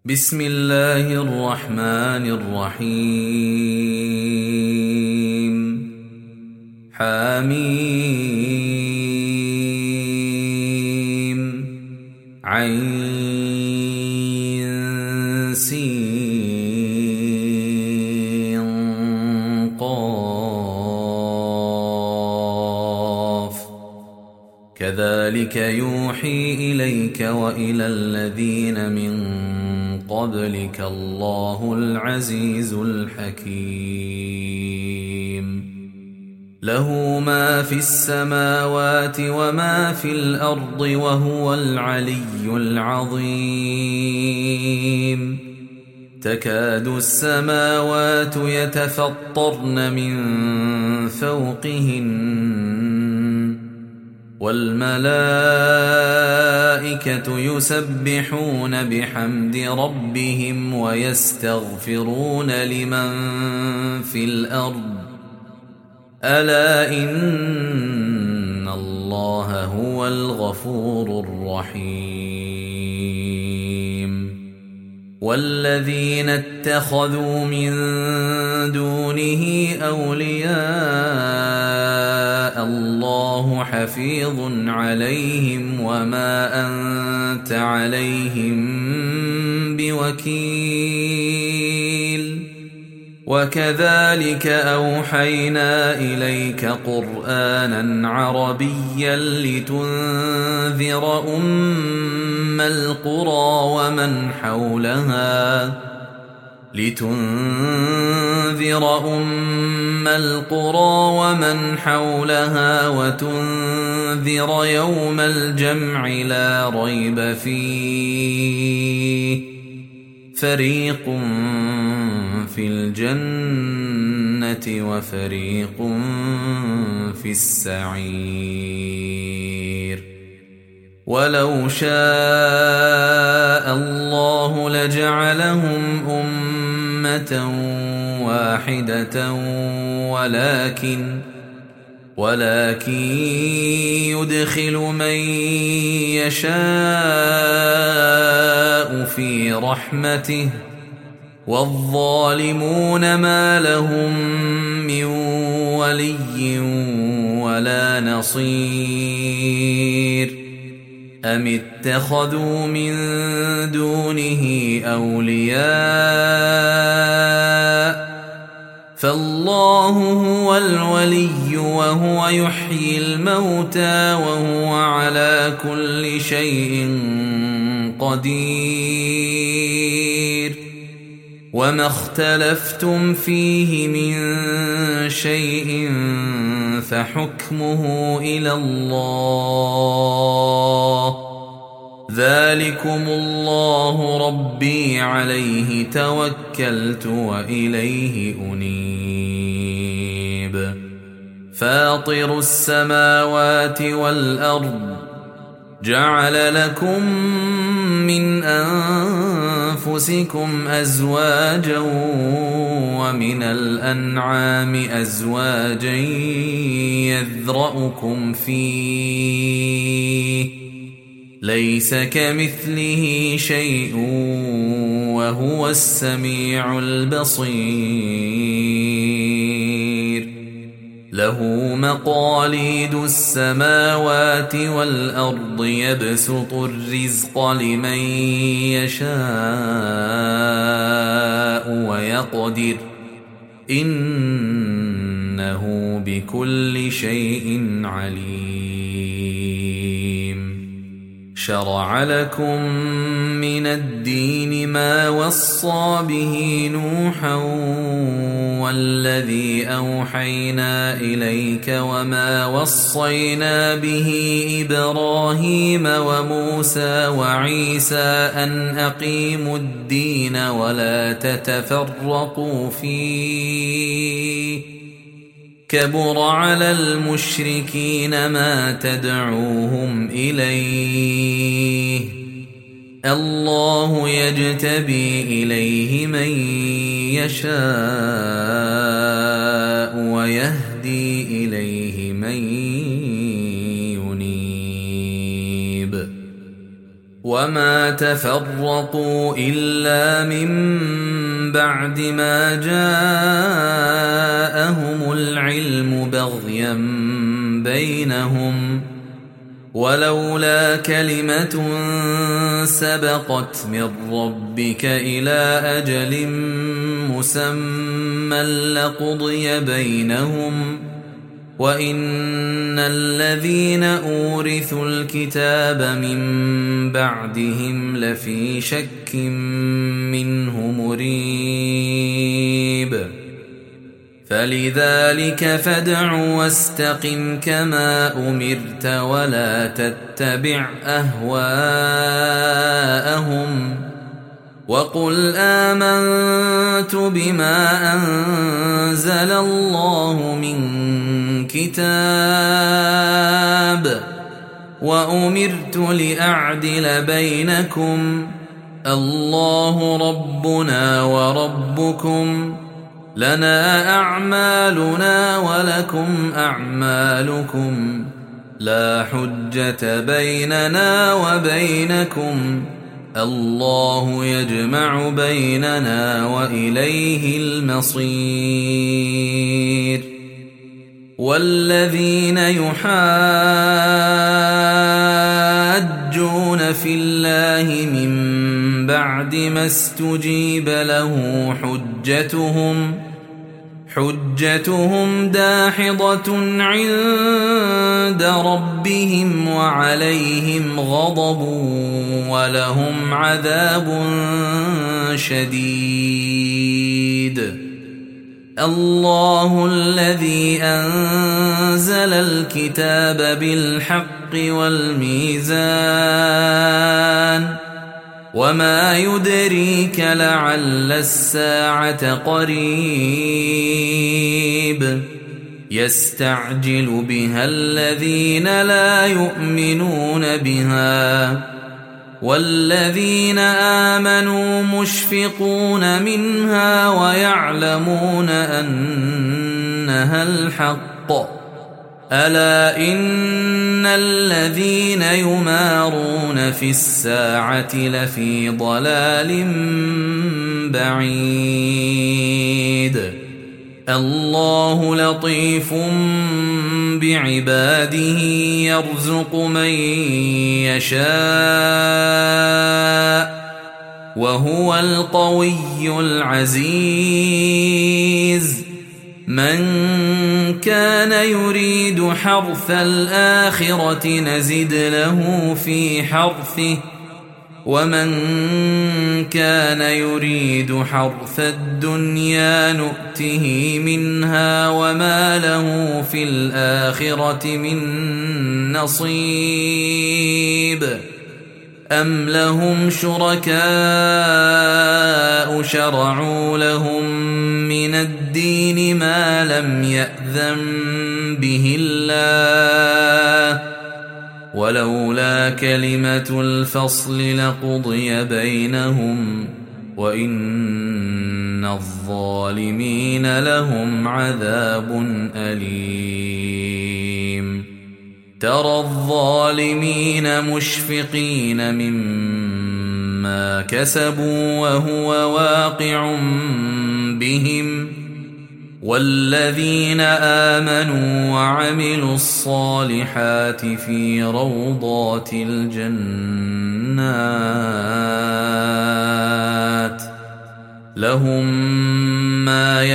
بسم الله الرحمن الرحيم. حميم عين سين قاف كذلك يوحي إليك وإلى الذين من قبلك الله العزيز الحكيم. له ما في السماوات وما في الأرض وهو العلي العظيم. تكاد السماوات يتفطرن من فوقهن والملائكة يسبحون بحمد ربهم ويستغفرون لمن في الأرض ألا إن الله هو الغفور الرحيم. والذين اتخذوا من دونه أولياء الله حفيظ عليهم وما أنت عليهم بوكيل. وكذلك أوحينا إليك قرآنا عربيا لتنذر أم القرى ومن حولها وتنذر يوم الجمع لا ريب فيه فريق في الجنة وفريق في السعير. ولو شاء الله لجعلهم أمة واحدة ولكن يدخل من يشاء في رحمته والظالمون ما لهم من ولي ولا نصير. أم اتخذوا من دونه أولياء فالله هو الولي وهو يحيي الموتى وهو على كل شيء قدير. وما اختلفتم فيه من شيء فحكمه إلى الله. ذلكم الله ربي عليه توكلت وإليه أنيب. فاطر السماوات والأرض جعل لكم من أنفسكم أزواجا ومن الأنعام أزواجا يذرأكم فيه ليس كمثله شيء وهو السميع البصير. له مقاليد السماوات والأرض يبسط الرزق لمن يشاء ويقدر إنه بكل شيء عليم. شرع لكم من الدين ما وصى به نوحا والذي أوحينا إليك وما وصينا به إبراهيم وموسى وعيسى أن أقيموا الدين ولا تتفرقوا فيه كبر على المشركين ما تدعوهم إليه. الله يجتبي إليه من يشاء ويهدي إليه من ينيب. وما تفرقوا إلا من بعد ما جاءهم العلم بغيا بينهم ولولا كلمة سبقت من ربك إلى أجل مسمى لقضي بينهم وإن الذين أورثوا الكتاب من بعدهم لفي شك منه مريب فلذلك فادع واستقم كما أمرت ولا تتبع أهواءهم وقل آمنت بما أنزل الله من كتاب وأمرت لأعدل بينكم الله ربنا وربكم لنا أعمالنا ولكم أعمالكم لا حجة بيننا وبينكم الله يجمع بيننا وإليه المصير والذين يحاجون في الله من بعد ما استجيب له حجتهم داحضة عند ربهم وعليهم غضب ولهم عذاب شديد الله الذي أنزل الكتاب بالحق والميزان وما يدريك لعل الساعة قريب يستعجل بها الذين لا يؤمنون بها والذين آمنوا مشفقون منها ويعلمون أنها الحق ألا إن الذين يمارون في الساعة لفي ضلال بعيد الله لطيف بعباده يرزق من يشاء وهو القوي العزيز من كان يريد حرث الآخرة نزد له في حرثه ومن كان يريد حرث الدنيا نؤته منها وما له في الآخرة من نصيب أم لهم شركاء شرعوا لهم من الدين ما لم يأذن به الله ولولا كلمة الفصل لقضي بينهم وإن الظالمين لهم عذاب أليم ترى الظالمين مشفقين مما كسبوا وهو واقع بهم والذين آمنوا وعملوا الصالحات في روضات الجنات لهم ما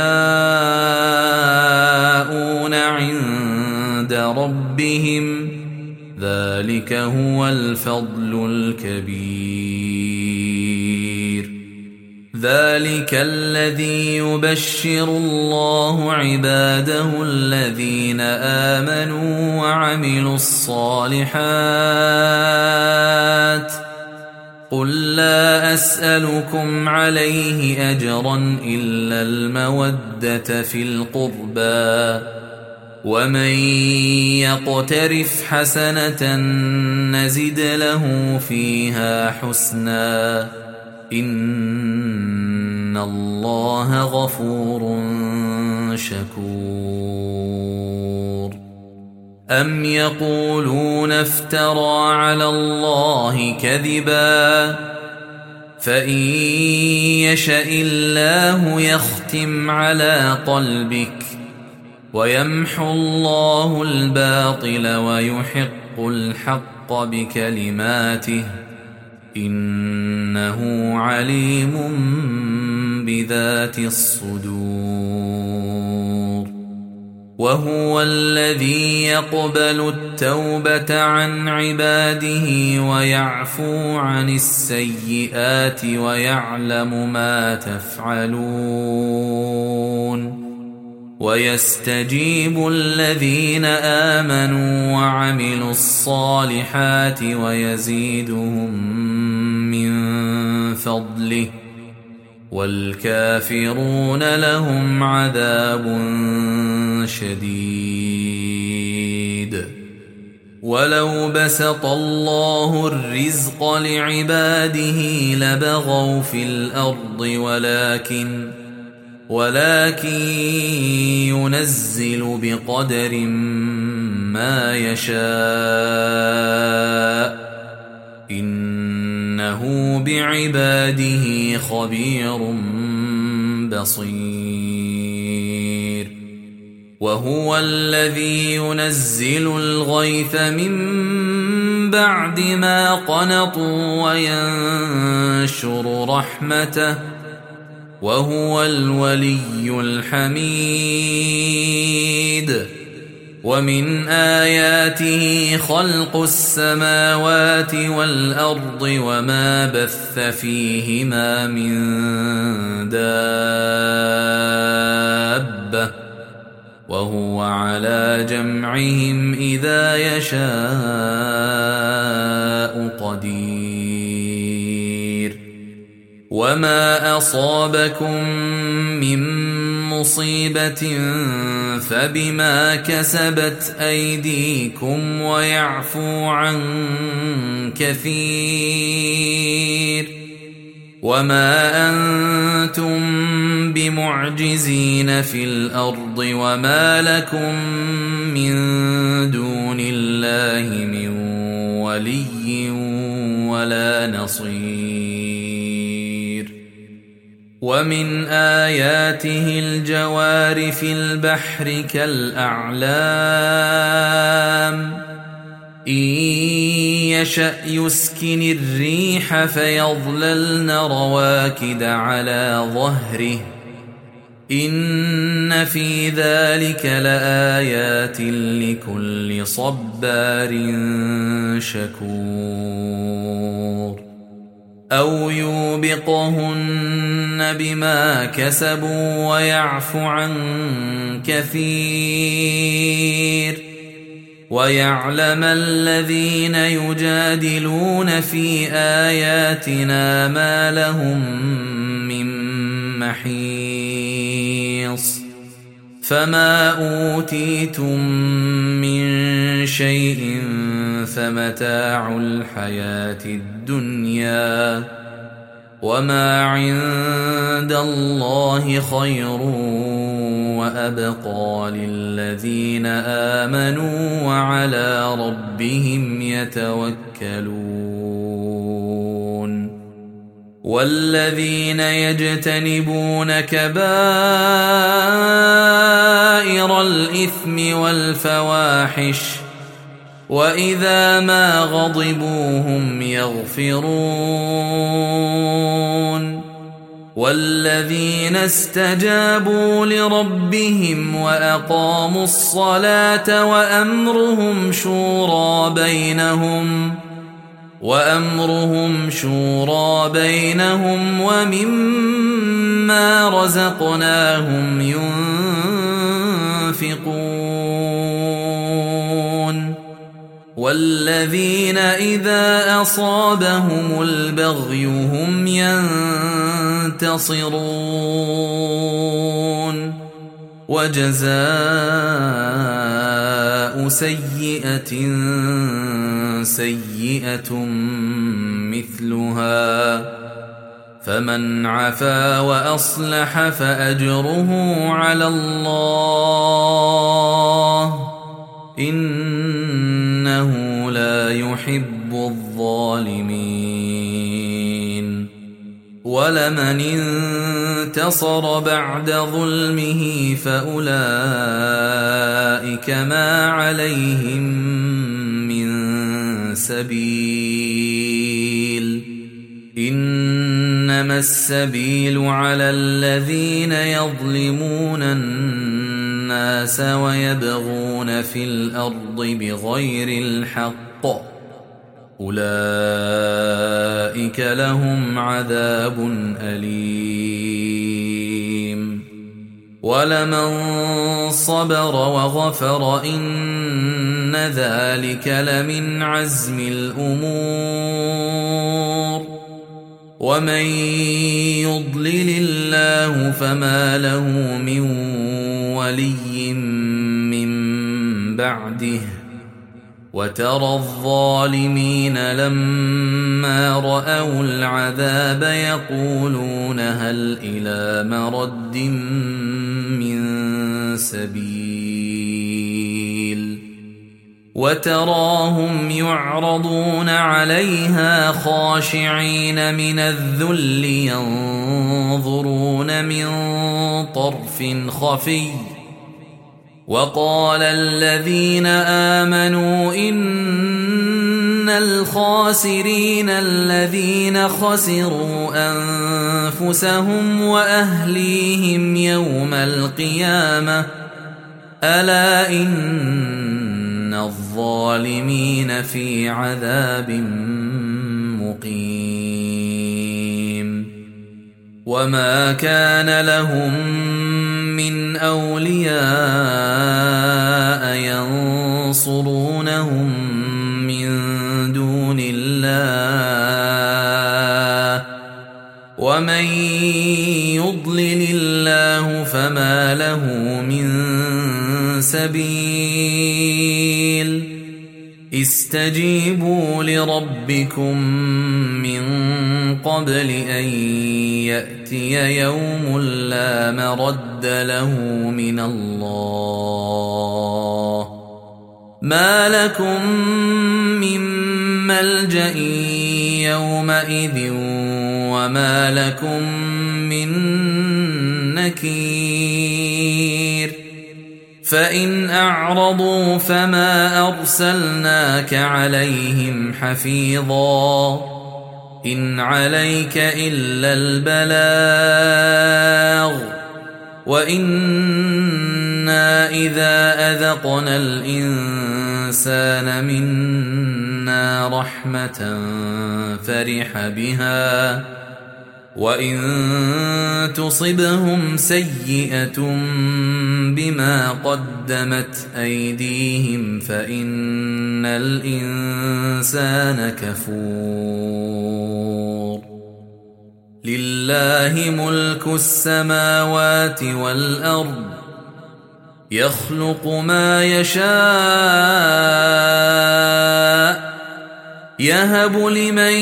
يشاءون عند ربهم ذلك هو الفضل الكبير ذلك الذي يبشر الله عباده الذين آمنوا وعملوا الصالحات قل لا أسألكم عليه أجرا إلا المودة في القربى ومن يقترف حسنة نزد له فيها حسنا إن الله غفور شكور أم يقولون افترى على الله كذبا فإن يشأ الله يختم على قلبك ويمحو الله الباطل ويحق الحق بكلماته إنه عليم بذات الصدور وهو الذي يقبل التوبة عن عباده ويعفو عن السيئات ويعلم ما تفعلون ويستجيب الذين آمنوا وعملوا الصالحات ويزيدهم من فضله والكافرون لهم عذاب شديد ولو بسط الله الرزق لعباده لبغوا في الأرض ولكن ينزل بقدر ما يشاء إنه بعباده خبير بصير وهو الذي ينزل الغيث من بعد ما قنطوا وينشر رحمته وهو الولي الحميد ومن آياته خلق السماوات والأرض وما بث فيهما من دابة وهو على جمعهم إذا يشاء قدير وما أصابكم من مصيبة فبما كسبت أيديكم ويعفو عن كثير وما أنتم بمعجزين في الأرض وما لكم من دون الله من ولي ولا نصير ومن آياته الجوار في البحر كالأعلام إن يشأ يسكن الريح فيظللن رواكد على ظهره إن في ذلك لآيات لكل صبار شكور أو يوبقهن بما كسبوا ويعفو عن كثير ويعلم الذين يجادلون في آياتنا ما لهم من محيص فما أوتيتم من شيء فمتاع الحياة الدنيا وما عند الله خير وأبقى للذين آمنوا وعلى ربهم يتوكلون والذين يجتنبون كبائر الإثم والفواحش وإذا ما غضبوا هم يغفرون والذين استجابوا لربهم وأقاموا الصلاة وأمرهم شورى بينهم ومما رزقناهم ينفقون والذين إذا أصابهم البغي هم ينتصرون وجزاء سيئة سيئة مثلها فمن عفا وأصلح فأجره على الله إنه لا يحب الظالمين. ولمن انتصر بعد ظلمه فأولئك ما عليهم من سبيل، إنما السبيل على الذين يظلمون الناس ويبغون في الأرض بغير الحق، أولئك لهم عذاب أليم. ولمن صبر وغفر إن ذلك لمن عزم الأمور. ومن يضلل الله فما له من ولي من بعده، وترى الظالمين لما رأوا العذاب يقولون هل إلى مرد من سبيل، وتراهم يعرضون عليها خاشعين من الذل ينظرون من طرف خفي. وقال الذين آمنوا إن الخاسرين الذين خسروا أنفسهم وأهليهم يوم القيامة ألا إن الظالمين في عذاب مقيم. وما كان لهم من أولياء ينصرونهم من دون الله، ومن يضلل الله فما له من سبيل. استجيبوا لربكم من قبل أن يأتي يوم لا مرد له من الله، ما لكم من ملجأ يومئذ وما لكم من نكير. فإن أعرضوا فما أرسلناك عليهم حفيظا، إن عليك إلا البلاغ، وإنا إذا أذقنا الإنسان منا رحمة فرح بها، وإن تصبهم سيئة بما قدمت أيديهم فإن الإنسان كفور. لله ملك السماوات والأرض، يخلق ما يشاء، يهب لمن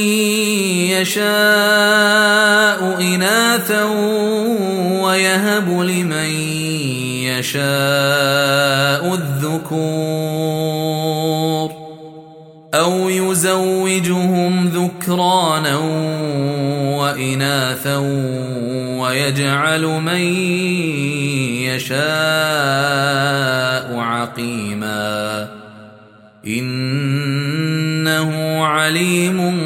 يشاء إناثا ويهب لمن يشاء الذكور، أو يزوجهم ذكرانا وإناثا ويجعل من يشاء عقيما، إنه عليم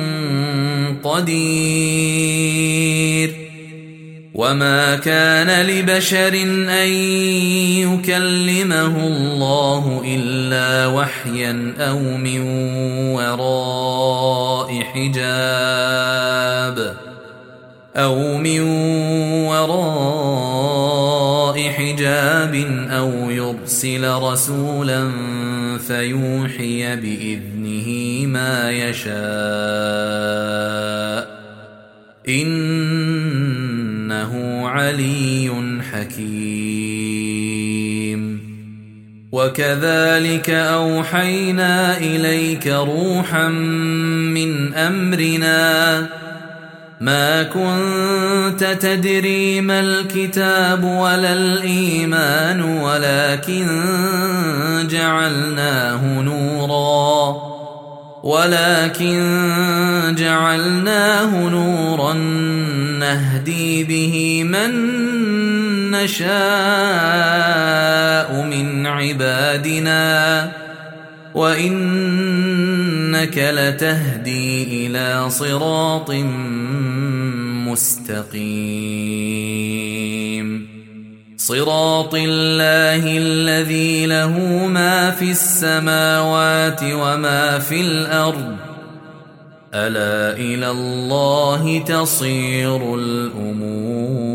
قدير. وما كان لبشر أن يكلمه الله إلا وحيا أو من وراء حجاب أو يرسل رسولا فيوحي بإذنه ما يشاء، إنه علي حكيم. وكذلك أوحينا إليك روحا من أمرنا ما كنت تدري ما الكتاب ولا الإيمان ولكن جعلناه نورا نهدي به من نشاء من عبادنا وإنك لتهدي إلى صراط مستقيم صراط الله الذي له ما في السماوات وما في الأرض ألا إلى الله تصير الأمور.